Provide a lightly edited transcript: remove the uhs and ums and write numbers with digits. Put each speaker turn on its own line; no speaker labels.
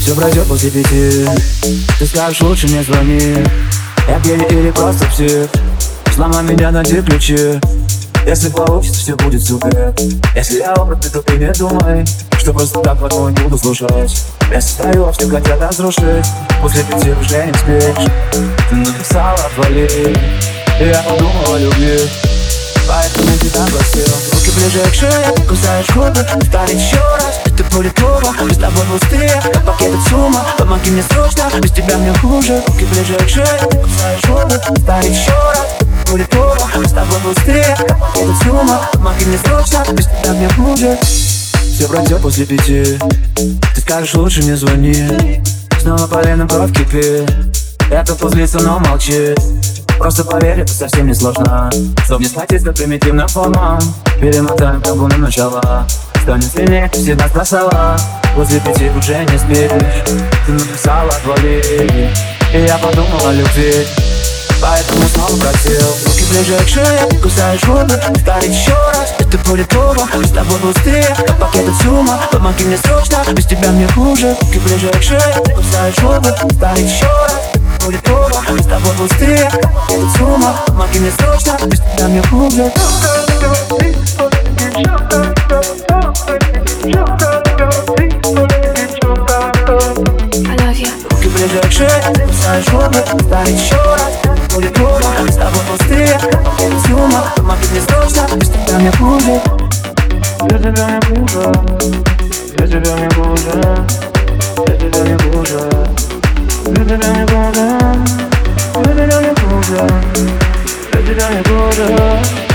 Все пройдет после 5. Ты скажешь, лучше не звони. Я гей или просто псих. Сломай меня, найди ключи. Если получится, все будет супер. Если я обратный, то ты не думай, что просто так потом не буду слушать. Я состою, все хотят разрушить. После 5 уже не спишь. Ты написала, отвали. И я подумал о любви, поэтому тебя бросил. Руки ближе к шее, кусаешь губы. Повторить еще раз, это будет плохо. Мы с тобой пустые, как пакет от сумма. Помоги мне срочно, без тебя мне хуже. Руки ближе к шее, кусаешь губы. Повторить еще раз, это будет плохо. Мы с тобой пустые, как пакет от сумма. Помоги мне срочно, без тебя мне хуже. Все пройдет после 5. Ты скажешь, лучше не звони. Снова полено кровь кипит. Я тут позлиться, но молчи. Просто поверь, это совсем не сложно. Чтоб не схватить за примитивным фоном. Перемотаем как на начало. Станет сильнее, ты всегда спасала. После 5 уже не спишь. Ты написала, отвали. И я подумал о любви, поэтому снова просил. Руки ближе к шее, кусаешь губы. Повторить еще раз, это будет плохо. Мы с тобой быстрее, как пакет от сумма. Помоги мне срочно, без тебя мне хуже. Руки ближе к шее, кусаешь губы. Повторить еще раз, будет плохо. Мы с тобой быстрее, как пакет от сумма. Помоги мне срочно, без тебя мне хуже. Руки ближе к шее, кусаешь губы. Повторить еще раз, будет плохо. Мы с тобой быстрее, как пакет от сумма. Помоги мне срочно, без тебя мне хуже. Без тебя мне хуже. Без тебя мне хуже. Без тебя мне хуже. Без тебя мне хуже. Без тебя мне хуже. Без тебя мне хуже.